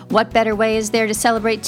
What better way is there to celebrate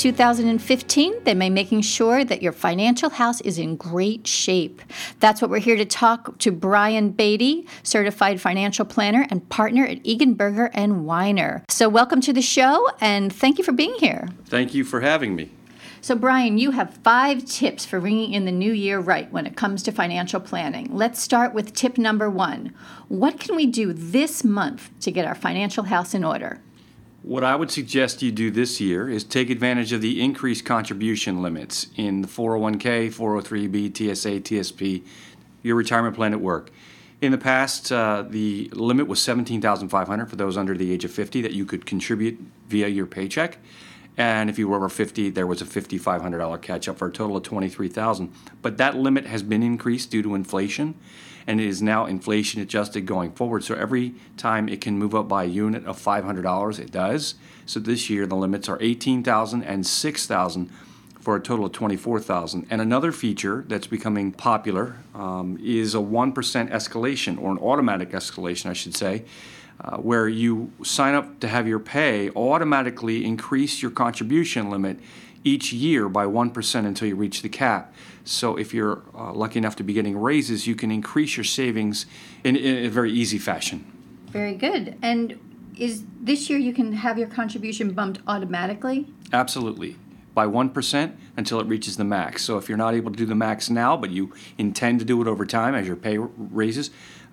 2015 than by making sure that your financial house is in great shape? That's what we're here to talk to Brian Beatty, certified financial planner and partner at Eganberger and Weiner. So welcome to the show, and thank you for being here. Thank you for having me. So Brian, you have 5 tips for ringing in the new year right when it comes to financial planning. Let's start with tip number 1. What can we do this month to get our financial house in order? What I would suggest you do this year is take advantage of the increased contribution limits in the 401k, 403b, TSA, TSP, your retirement plan at work. In the past, the limit was $17,500 for those under the age of 50 that you could contribute via your paycheck. And if you were over 50, there was a $5,500 catch-up for a total of $23,000. But that limit has been increased due to inflation, and it is now inflation adjusted going forward. So every time it can move up by a unit of $500, it does. So this year the limits are $18,000 and $6,000 for a total of $24,000. And another feature that's becoming popular is a 1% escalation, or an automatic escalation, I should say, where you sign up to have your pay automatically increase your contribution limit each year by 1% until you reach the cap. So if you're lucky enough to be getting raises, you can increase your savings in a very easy fashion. Very good. And is this year you can have your contribution bumped automatically? Absolutely. By 1% until it reaches the max. So if you're not able to do the max now, but you intend to do it over time as your pay raises,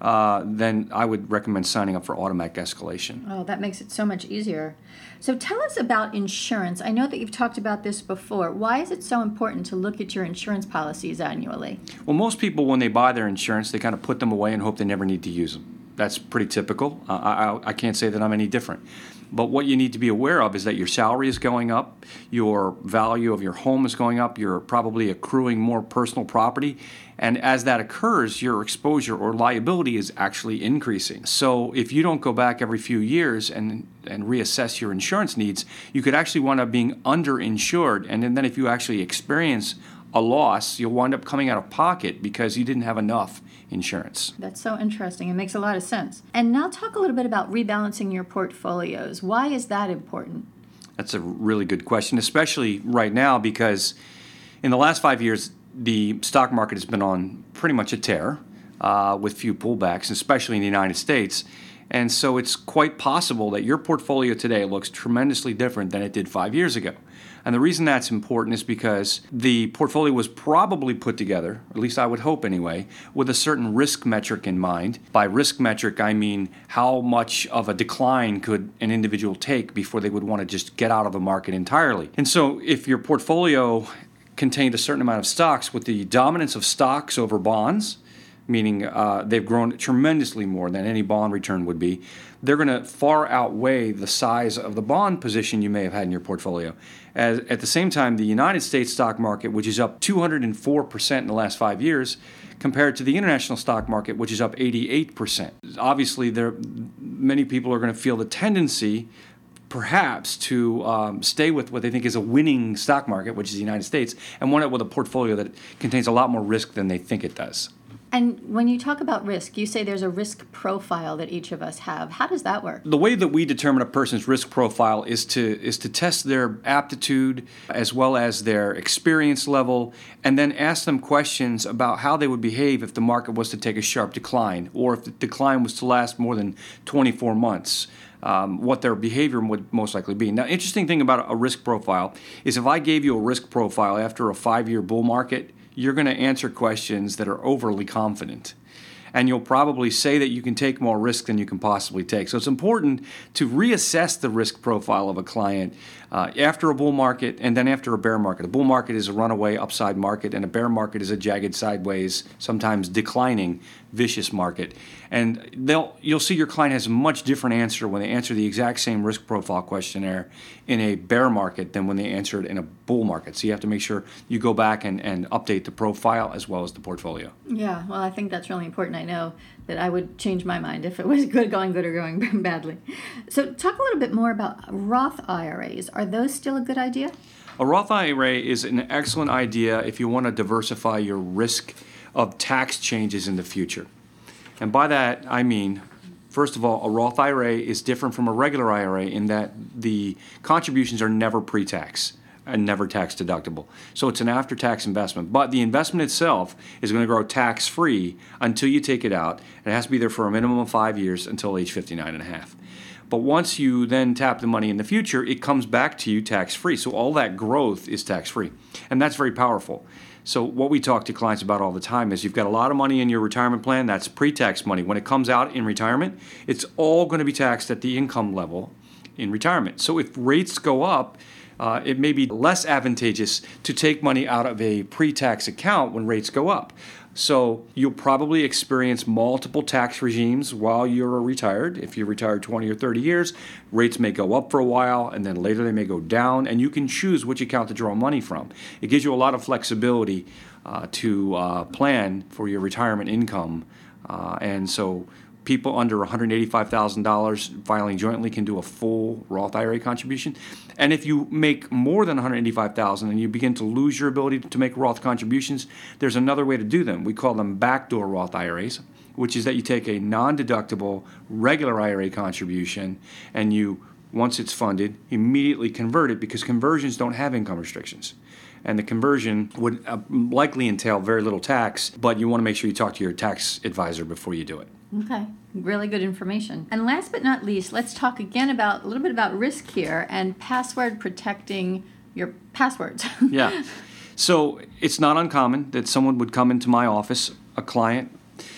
then I would recommend signing up for automatic escalation. Oh, that makes it so much easier. So tell us about insurance. I know that you've talked about this before. Why is it so important to look at your insurance policies annually? Well, most people, when they buy their insurance, they kind of put them away and hope they never need to use them. That's pretty typical. I can't say that I'm any different. But what you need to be aware of is that your salary is going up, your value of your home is going up, you're probably accruing more personal property, and as that occurs, your exposure or liability is actually increasing. So if you don't go back every few years and reassess your insurance needs, you could actually wind up being underinsured, and then if you actually experience a loss, you'll wind up coming out of pocket because you didn't have enough insurance. That's so interesting. It makes a lot of sense. And now talk a little bit about rebalancing your portfolios. Why is that important? That's a really good question, especially right now because in the last 5 years, the stock market has been on pretty much a tear with few pullbacks, especially in the United States. And so it's quite possible that your portfolio today looks tremendously different than it did 5 years ago. And the reason that's important is because the portfolio was probably put together, at least I would hope anyway, with a certain risk metric in mind. By risk metric, I mean how much of a decline could an individual take before they would want to just get out of the market entirely. And so if your portfolio contained a certain amount of stocks with the dominance of stocks over bonds, meaning they've grown tremendously more than any bond return would be, they're going to far outweigh the size of the bond position you may have had in your portfolio. At the same time, the United States stock market, which is up 204% in the last 5 years, compared to the international stock market, which is up 88%. Obviously, many people are going to feel the tendency perhaps to stay with what they think is a winning stock market, which is the United States, and wind up with a portfolio that contains a lot more risk than they think it does. And when you talk about risk, you say there's a risk profile that each of us have. How does that work? The way that we determine a person's risk profile is to test their aptitude as well as their experience level, and then ask them questions about how they would behave if the market was to take a sharp decline, or if the decline was to last more than 24 months. What their behavior would most likely be. Now, interesting thing about a risk profile is if I gave you a risk profile after a 5-year bull market, you're going to answer questions that are overly confident. And you'll probably say that you can take more risk than you can possibly take. So it's important to reassess the risk profile of a client after a bull market and then after a bear market. A bull market is a runaway upside market, and a bear market is a jagged sideways, sometimes declining, vicious market. And you'll see your client has a much different answer when they answer the exact same risk profile questionnaire in a bear market than when they answer it in a bull market. So you have to make sure you go back and update the profile as well as the portfolio. Yeah, well, I think that's really important. I know that I would change my mind if it was going good or going badly. So talk a little bit more about Roth IRAs. Are those still a good idea? A Roth IRA is an excellent idea if you want to diversify your risk of tax changes in the future. And by that, I mean First of all, a Roth IRA is different from a regular IRA in that the contributions are never pre-tax and never tax deductible. So it's an after-tax investment. But the investment itself is going to grow tax-free until you take it out. And it has to be there for a minimum of 5 years until age 59 and a half. But once you then tap the money in the future, it comes back to you tax-free. So all that growth is tax-free. And that's very powerful. So what we talk to clients about all the time is you've got a lot of money in your retirement plan. That's pre-tax money. When it comes out in retirement, it's all going to be taxed at the income level in retirement. So if rates go up, it may be less advantageous to take money out of a pre-tax account when rates go up. So you'll probably experience multiple tax regimes while you're retired. If you're retired 20 or 30 years, rates may go up for a while, and then later they may go down, and you can choose which account to draw money from. It gives you a lot of flexibility to plan for your retirement income. And so people under $185,000 filing jointly can do a full Roth IRA contribution. And if you make more than $185,000 and you begin to lose your ability to make Roth contributions, there's another way to do them. We call them backdoor Roth IRAs, which is that you take a non-deductible regular IRA contribution and you, once it's funded, immediately convert it because conversions don't have income restrictions. And the conversion would likely entail very little tax, but you want to make sure you talk to your tax advisor before you do it. Okay, really good information. And last but not least, let's talk again about a little bit about risk here and password protecting your passwords. Yeah. So it's not uncommon that someone would come into my office, a client,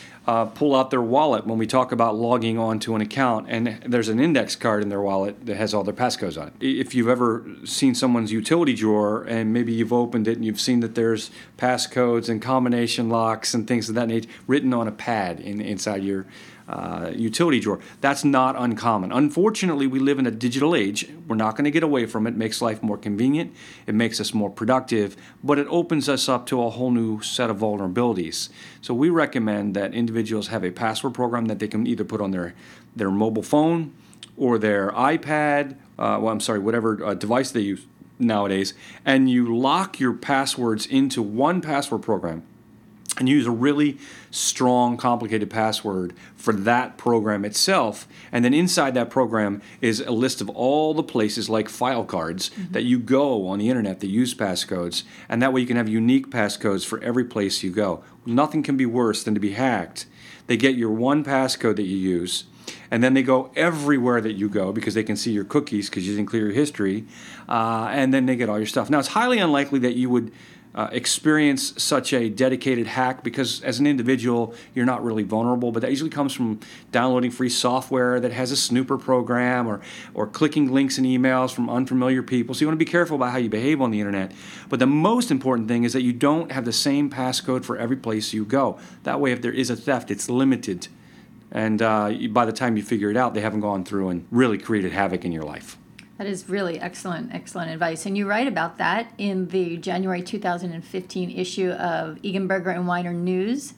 pull out their wallet when we talk about logging onto an account, and there's an index card in their wallet that has all their passcodes on it. If you've ever seen someone's utility drawer and maybe you've opened it and you've seen that there's passcodes and combination locks and things of that nature written on a pad inside your utility drawer, that's not uncommon. Unfortunately, we live in a digital age. We're not going to get away from it. It makes life more convenient. It makes us more productive, but it opens us up to a whole new set of vulnerabilities. So we recommend that individuals have a password program that they can either put on their mobile phone or their iPad, whatever device they use nowadays, and you lock your passwords into one password program and use a really strong, complicated password for that program itself. And then inside that program is a list of all the places like file cards that you go on the internet that use passcodes. And that way you can have unique passcodes for every place you go. Nothing can be worse than to be hacked. They get your one passcode that you use, and then they go everywhere that you go because they can see your cookies because you didn't clear your history, and then they get all your stuff. Now, it's highly unlikely that you would experience such a dedicated hack because as an individual you're not really vulnerable, but that usually comes from downloading free software that has a snooper program or clicking links in emails from unfamiliar people. So you want to be careful about how you behave on the internet. But the most important thing is that you don't have the same passcode for every place you go. That way if there is a theft, it's limited. And by the time you figure it out, they haven't gone through and really created havoc in your life. That is really excellent advice. And you write about that in the January 2015 issue of Egenberger and Weiner News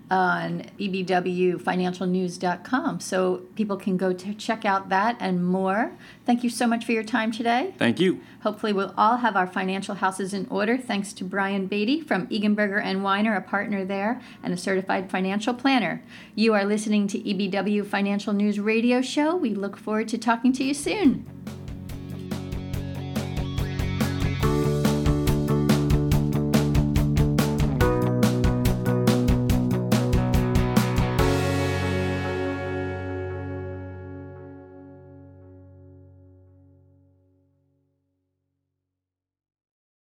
on ebwfinancialnews.com. So people can go to check out that and more. Thank you so much for your time today. Thank you. Hopefully we'll all have our financial houses in order thanks to Brian Beatty from Egenberger and Weiner, a partner there and a certified financial planner. You are listening to EBW Financial News Radio Show. We look forward to talking to you soon.